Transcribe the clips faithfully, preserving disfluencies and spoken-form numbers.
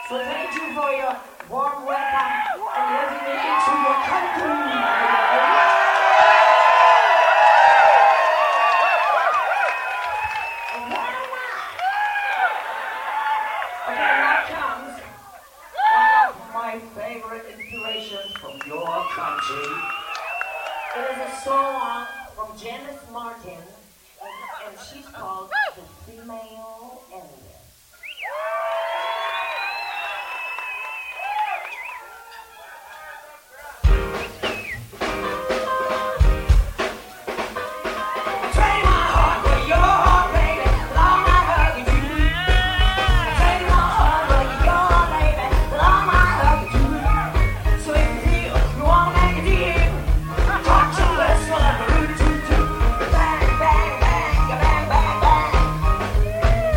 So thank you for your warm welcome and letting me into your country. Okay, now comes one of my favorite inspirations from your country. It is a song from Janice Martin, and, and she's called The Female Elvis. Bang, bang, bang, bang, bang, bang.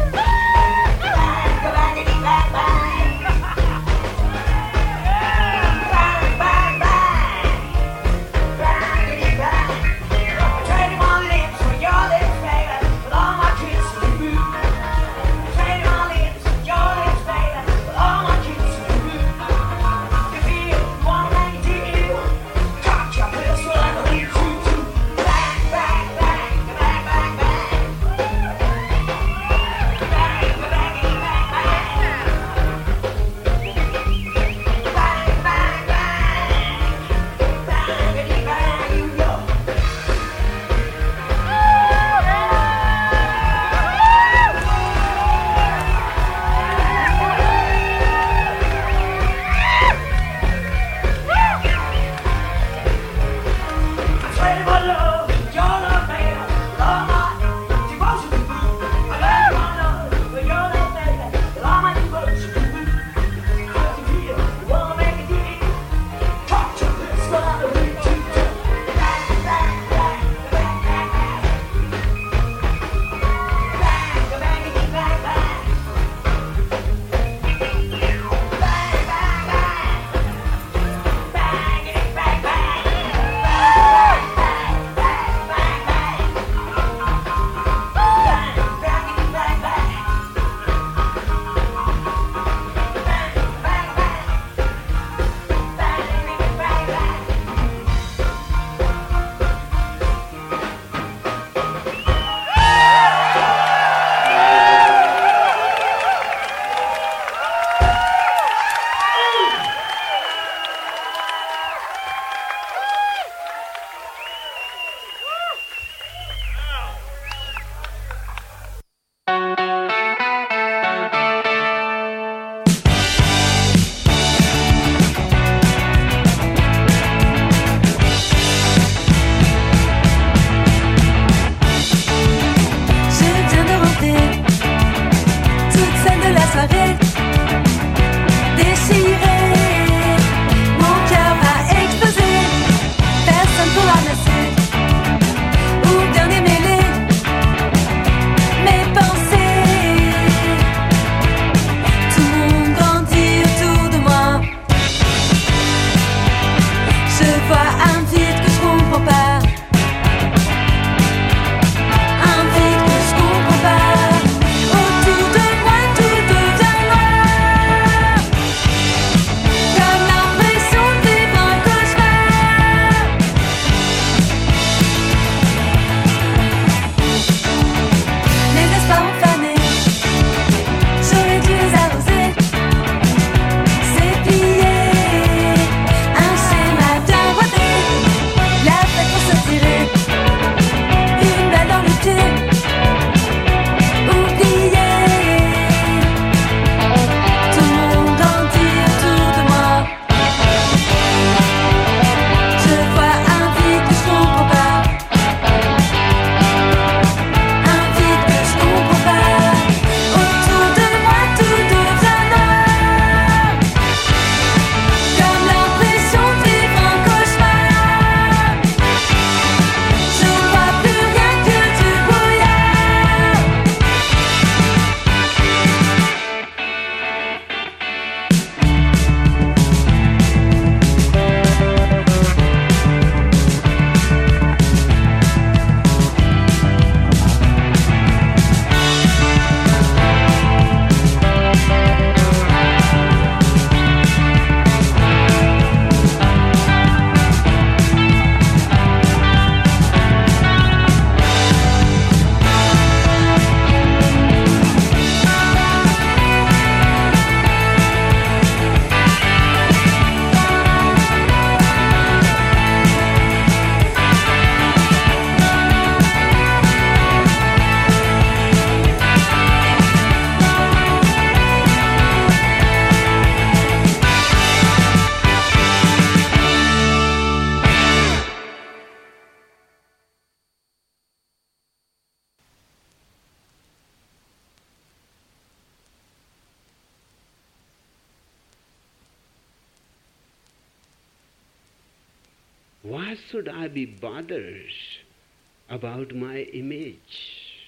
Why should I be bothered about my image?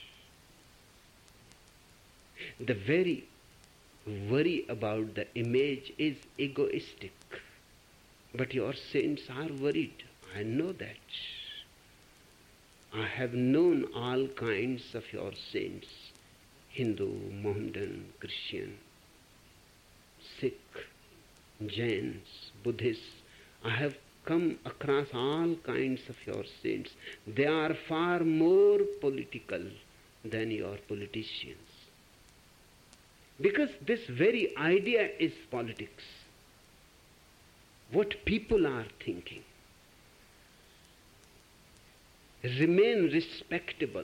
The very worry about the image is egoistic. But your saints are worried. I know that. I have known all kinds of your saints. Hindu, Mohammedan, Christian, Sikh, Jains, Buddhists. I have come across all kinds of your saints. They are far more political than your politicians. Because this very idea is politics. What people are thinking. Remain respectable.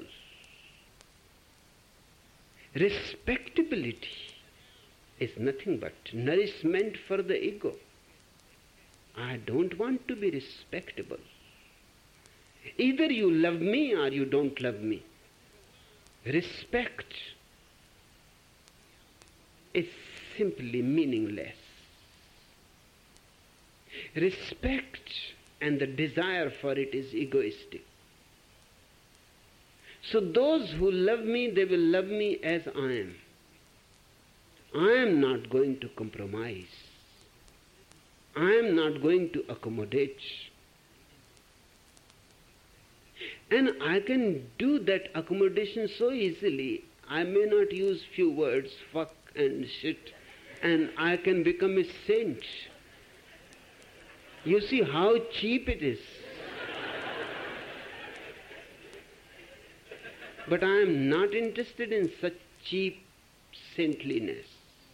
Respectability is nothing but nourishment for the ego. I don't want to be respectable. Either you love me or you don't love me. Respect is simply meaningless. Respect and the desire for it is egoistic. So those who love me, they will love me as I am. I am not going to compromise. I am not going to accommodate. And I can do that accommodation so easily. I may not use few words, fuck and shit, and I can become a saint. You see how cheap it is. But I am not interested in such cheap saintliness.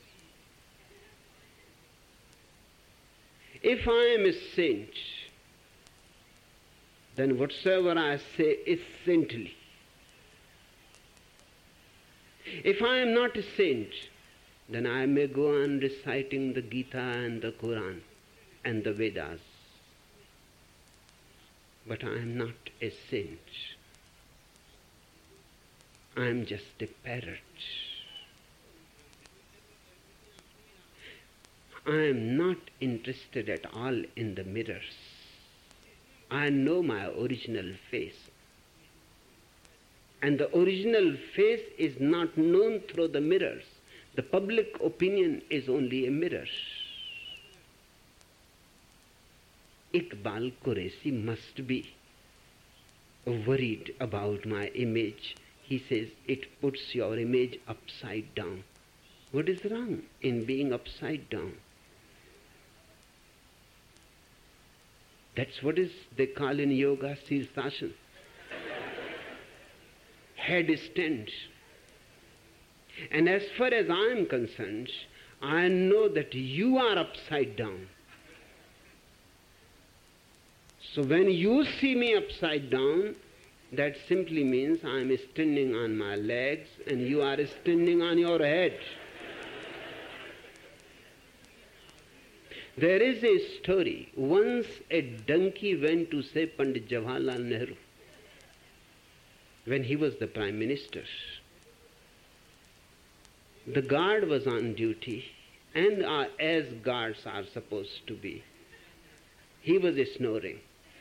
If I am a saint, then whatsoever I say is saintly. If I am not a saint, then I may go on reciting the Gita and the Quran and the Vedas. But I am not a saint. I am just a parrot. I am not interested at all in the mirrors. I know my original face. And the original face is not known through the mirrors. The public opinion is only a mirror. Iqbal Qureshi must be worried about my image. He says it puts your image upside down. What is wrong in being upside down? That's what is they call in yoga Sirsasana. Headstand. And as far as I am concerned, I know that you are upside down. So when you see me upside down, that simply means I am standing on my legs and you are standing on your head. There is a story. Once a donkey went to say Pandit Jawaharlal Nehru when he was the Prime Minister. The guard was on duty, and uh, as guards are supposed to be, he was snoring.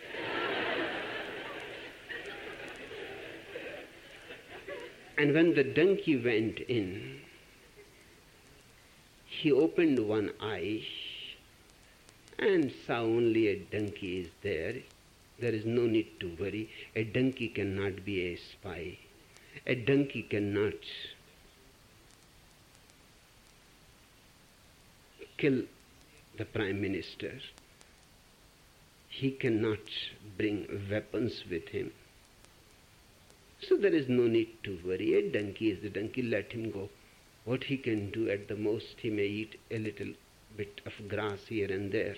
And when the donkey went in, he opened one eye and saw only a donkey is there. There is no need to worry. A donkey cannot be a spy. A donkey cannot kill the Prime Minister. He cannot bring weapons with him. So there is no need to worry. A donkey is a donkey, let him go. What he can do at the most, he may eat a little bit of grass here and there.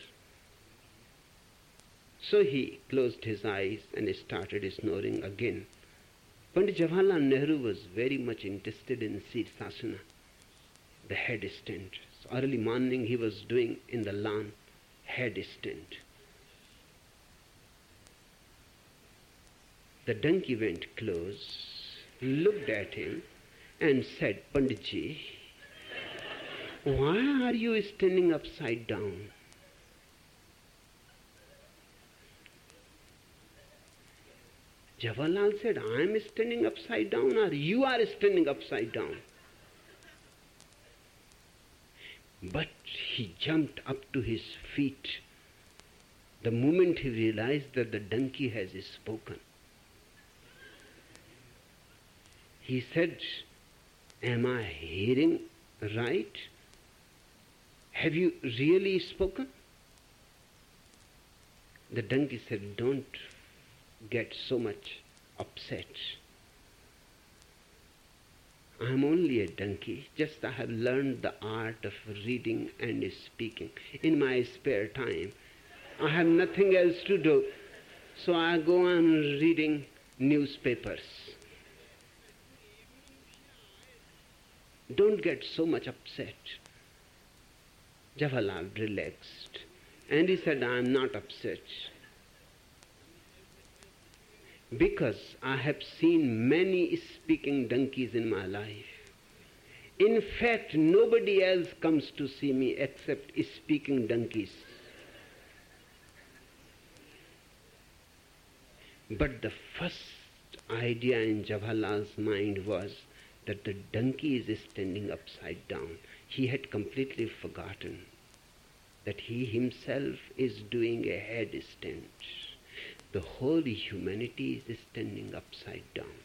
So he closed his eyes and started snoring again. Pandit Jawaharlal Nehru was very much interested in Sirsasana, the headstand. So early morning he was doing in the lawn headstand. The donkey went close, looked at him and said, Panditji, why are you standing upside down? Jawaharlal said, I am standing upside down or you are standing upside down. But he jumped up to his feet the moment he realized that the donkey has spoken. He said, am I hearing right? Have you really spoken? The donkey said, don't get so much upset. I am only a donkey, just I have learned the art of reading and speaking. In my spare time, I have nothing else to do, so I go on reading newspapers. Don't get so much upset. Jawaharlal relaxed and he said, I am not upset because I have seen many speaking donkeys in my life. In fact, nobody else comes to see me except speaking donkeys. But the first idea in Jawaharlal's mind was that the donkey is standing upside down. He had completely forgotten that he himself is doing a headstand. The whole humanity is standing upside down.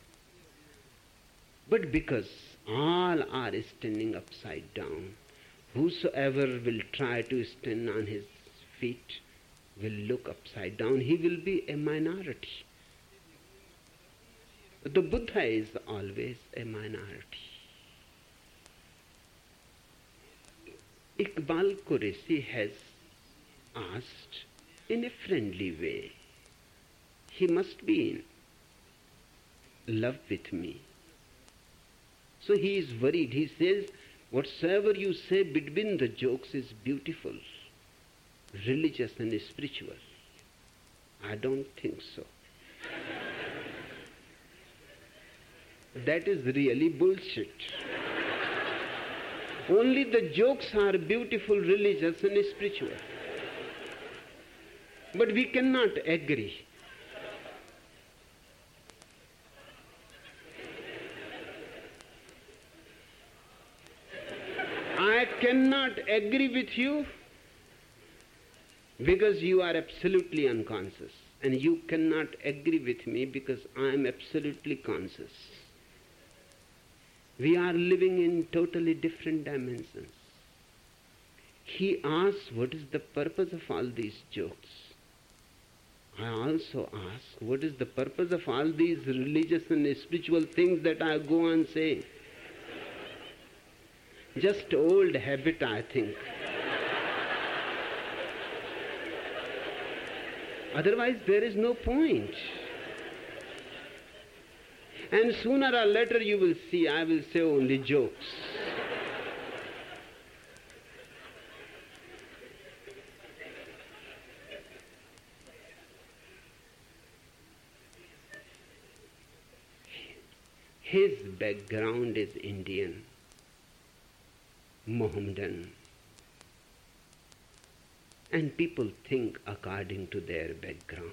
But because all are standing upside down, whosoever will try to stand on his feet will look upside down. He will be a minority. The Buddha is always a minority. Iqbal Qureshi has asked in a friendly way. He must be in love with me. So he is worried. He says, whatsoever you say between the jokes is beautiful, religious and spiritual. I don't think so. That is really bullshit. Only the jokes are beautiful, religious and spiritual. But we cannot agree. I cannot agree with you because you are absolutely unconscious, and you cannot agree with me because I am absolutely conscious. We are living in totally different dimensions. He asks, what is the purpose of all these jokes? I also ask, what is the purpose of all these religious and spiritual things that I go on saying? Just old habit, I think. Otherwise, there is no point. And sooner or later you will see, I will say only jokes. His background is Indian, Mohammedan, and people think according to their background.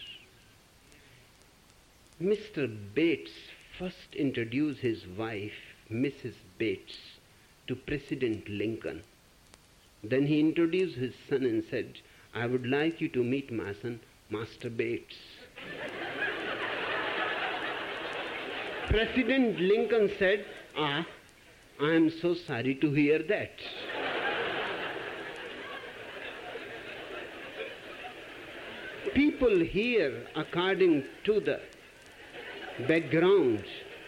Mister Bates first introduced his wife, Missus Bates, to President Lincoln. Then he introduced his son and said, I would like you to meet my son, Master Bates. President Lincoln said, ah, I am so sorry to hear that. People here, according to the background,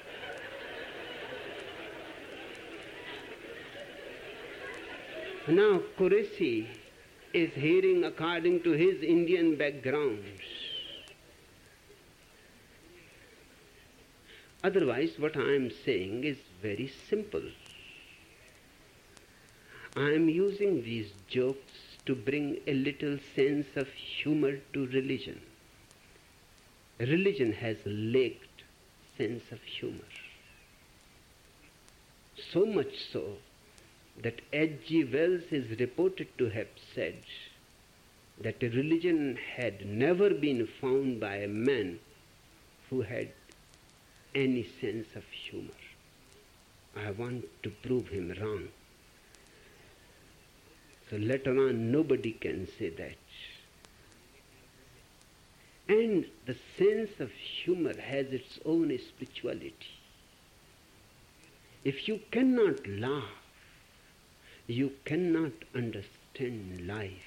now Qureshi is hearing according to his Indian background. Otherwise, what I am saying is very simple. I am using these jokes to bring a little sense of humor to religion. Religion has lacked sense of humor. So much so that H G Wells is reported to have said that a religion had never been found by a man who had any sense of humor. I want to prove him wrong. So later on, nobody can say that. And the sense of humor has its own spirituality. If you cannot laugh, you cannot understand life.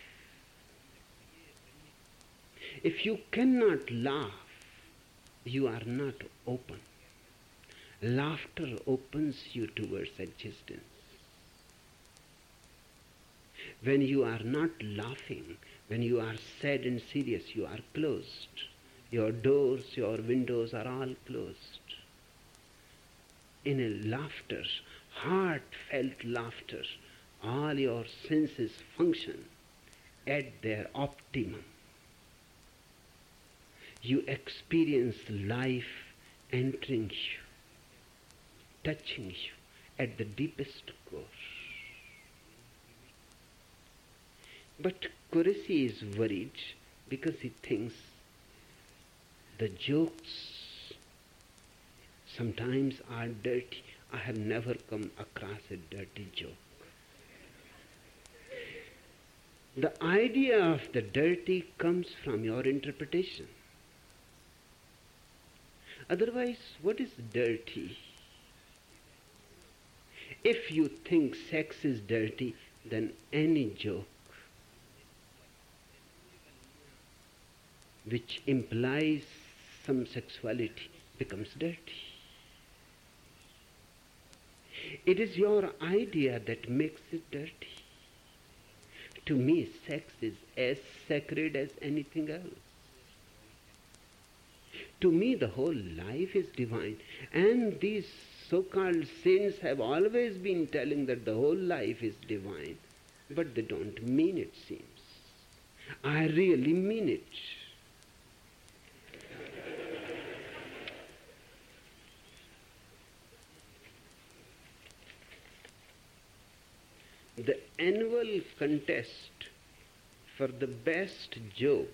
If you cannot laugh, you are not open. Laughter opens you towards existence. When you are not laughing, when you are sad and serious, you are closed. Your doors, your windows are all closed. In a laughter, heartfelt laughter, all your senses function at their optimum. You experience life entering you, touching you at the deepest core. But Qureshi is worried because he thinks the jokes sometimes are dirty. I have never come across a dirty joke. The idea of the dirty comes from your interpretation. Otherwise, what is dirty? If you think sex is dirty, then any joke which implies some sexuality becomes dirty. It is your idea that makes it dirty. To me, sex is as sacred as anything else. To me, the whole life is divine. And these so-called saints have always been telling that the whole life is divine. But they don't mean it, seems. I really mean it. The annual contest for the best joke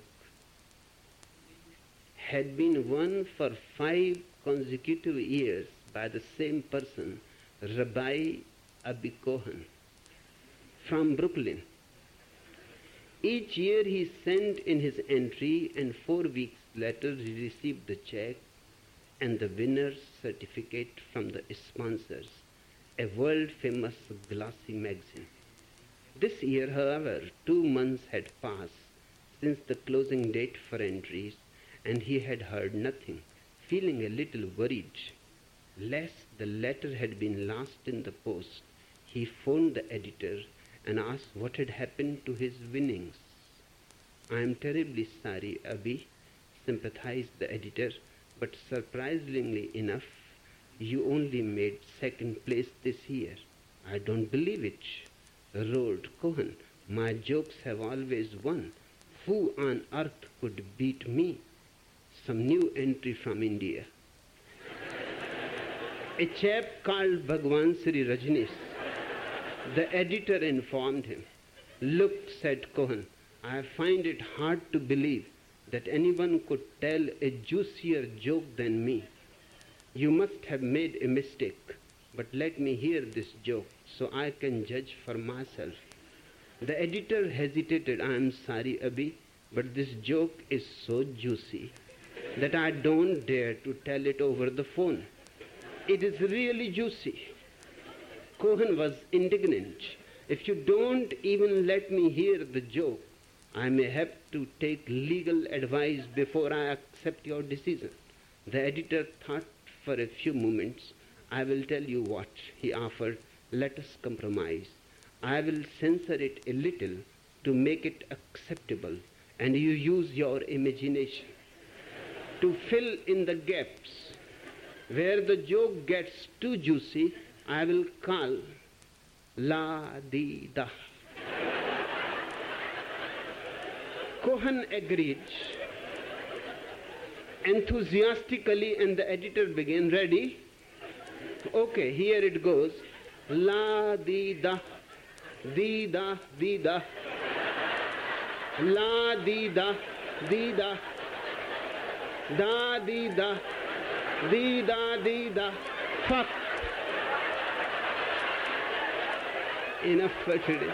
had been won for five consecutive years by the same person, Rabbi Abi Cohen, from Brooklyn. Each year he sent in his entry, and four weeks later he received the check and the winner's certificate from the sponsors, a world-famous glossy magazine. This year, however, two months had passed since the closing date for entries, and he had heard nothing. Feeling a little worried lest the letter had been lost in the post, he phoned the editor and asked what had happened to his winnings. "I am terribly sorry, Abi," sympathized the editor, "but surprisingly enough, you only made second place this year." "I don't believe it," roared Cohen. "My jokes have always won. Who on earth could beat me?" Some new entry from India. A chap called Bhagwan Sri Rajneesh. The editor informed him. "Look," said Cohen, "I find it hard to believe that anyone could tell a juicier joke than me. You must have made a mistake, but let me hear this joke so I can judge for myself." The editor hesitated. "I am sorry, Abi, but this joke is so juicy that I don't dare to tell it over the phone. It is really juicy." Cohen was indignant. "If you don't even let me hear the joke, I may have to take legal advice before I accept your decision." The editor thought for a few moments. "I will tell you what," he offered. "Let us compromise. I will censor it a little to make it acceptable, and you use your imagination to fill in the gaps. Where the joke gets too juicy, I will call la-di-da." Cohen agreed enthusiastically, and the editor began. "Ready? Okay, here it goes. La-di-da, di-da, di-da, la-di-da, di-da, da-di-da, Dee da, dee da. Fuck. Enough for today.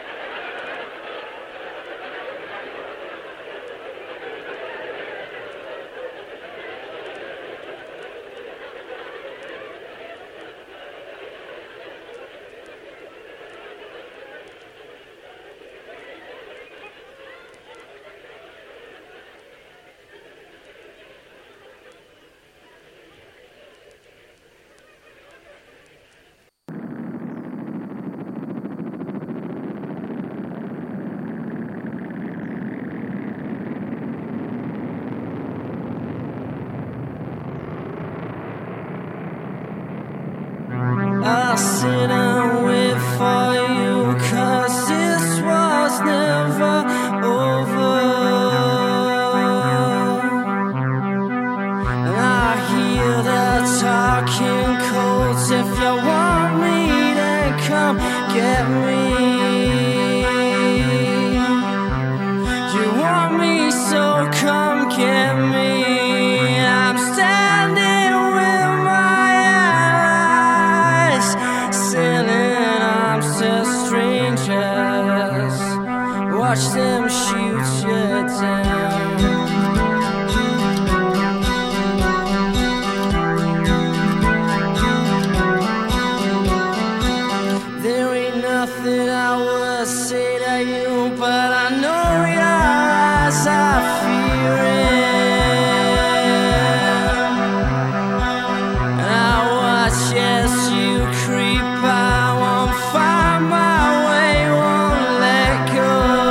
I'll sit and wait for you, 'cause this was never over. And I hear the talking codes. If you want me, then come get me. You want me, so come get me. I'm standing with my eyes sailing arms to strangers. Watch them shoot you down. There ain't nothing I would say to you, but I know your eyes are fearing. And I watch as you creep, I won't find my way, won't let go.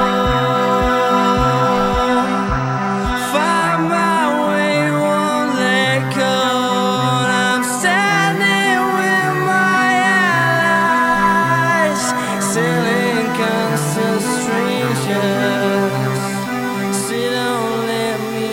Find my way, won't let go. And I'm standing with my allies, selling guns to strangers. So don't let me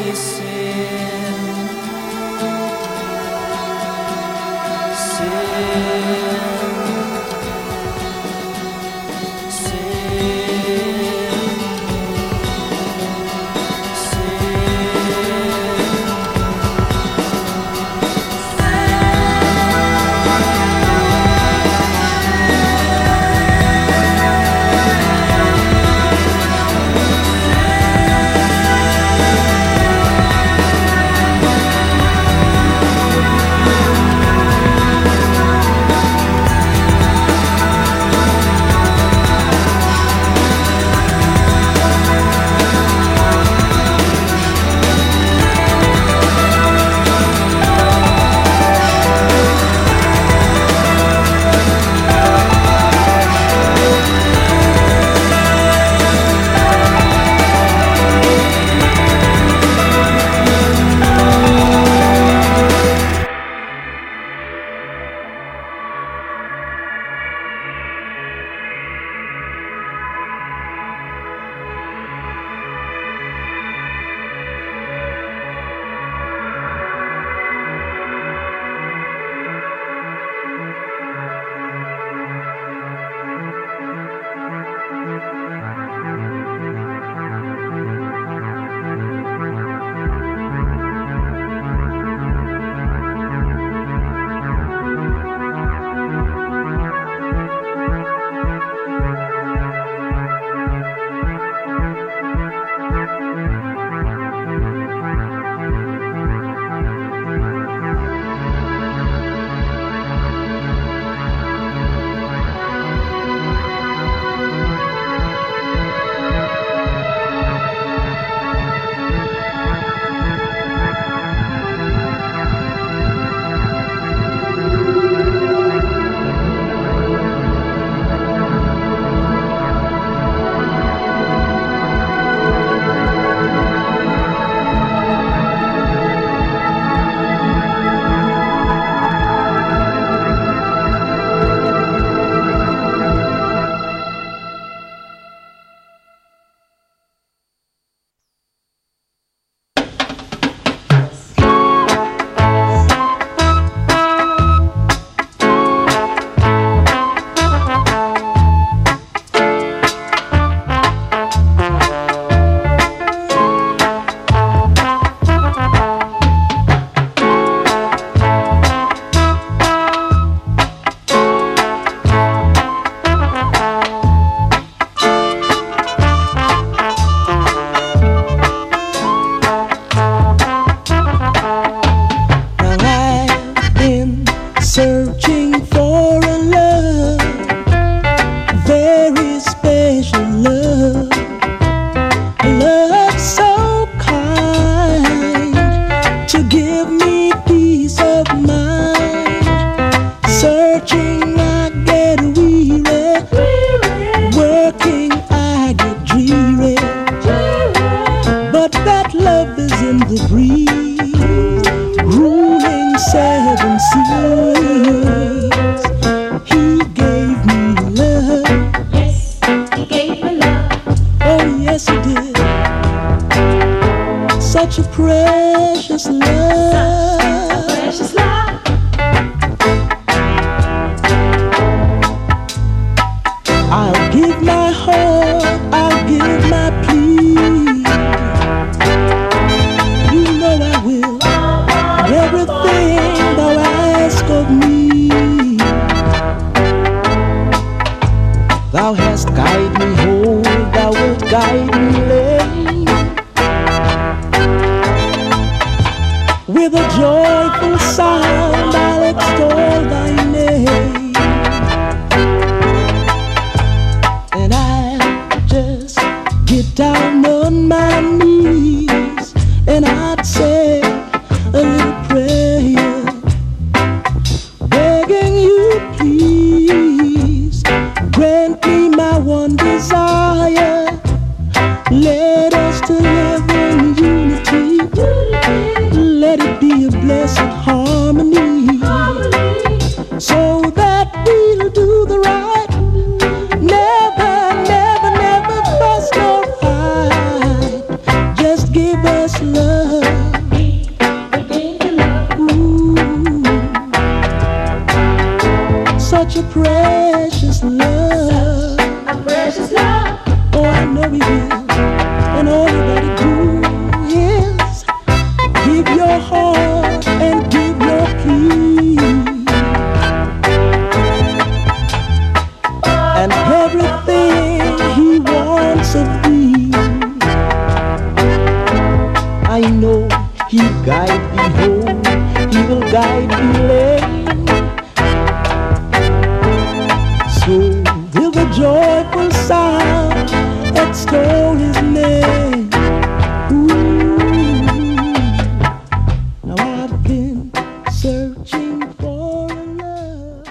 the breeze, ruling seven seas. He gave me love. Yes, he gave me love. Oh yes, he did. Such a precious love. Such a precious love. I'll give my heart, I'll give my plea. You know I will. Everything thou ask of me. Thou hast guided me whole, thou wilt guide me late. With a joyful sound I'll extol thy name. And I'll just get down on my knees and I'd say a little prayer, begging you please grant me my one desire. Let us to live in unity. Let it be a blessed harmony, so that we'll do the right. Never, never, never fuss nor fight. Just give us love. Ooh, such a precious love. A precious love. Oh, I know we will. And all you gotta do is give your heart and give your plea. And everything he wants of thee, I know he'll guide thee home, he will guide thee lane. So with a joyful sound extol his name. Ooh, now I've been searching for a love.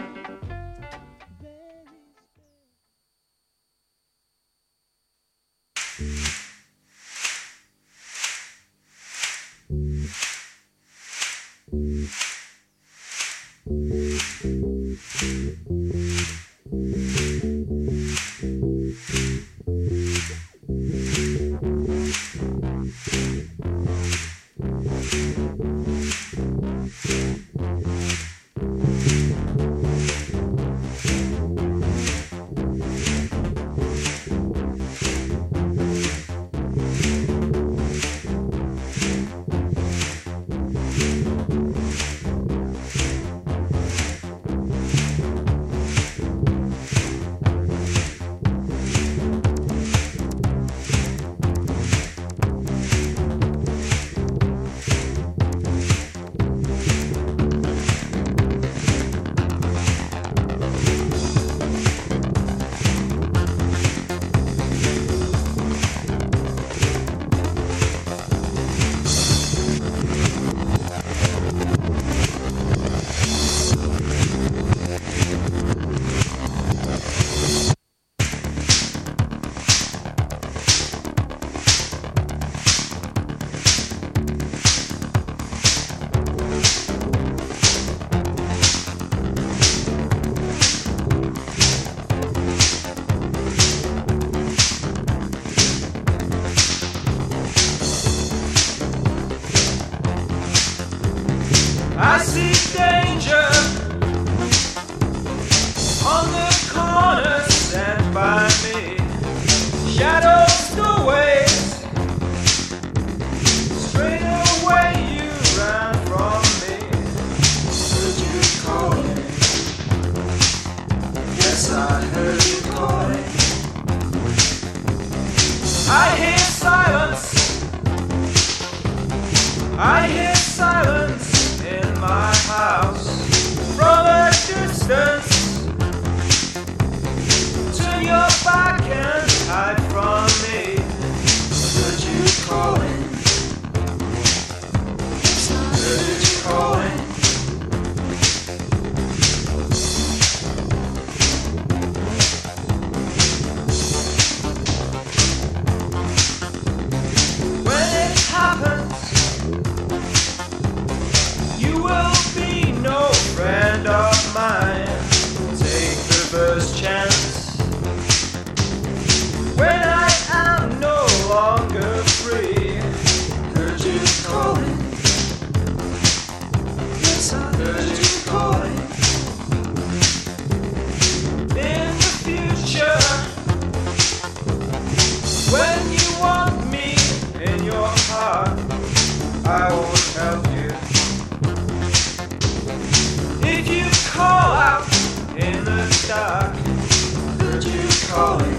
I see danger on the corner, stand by me. Shadows the ways, straight away you ran from me. Heard you calling, yes I heard you calling. I hear silence, I hear silence in my house. From a distance, turn your back and hide from me. Heard you calling, heard you calling. When it happens, help you. If you call out in the dark, could you call it?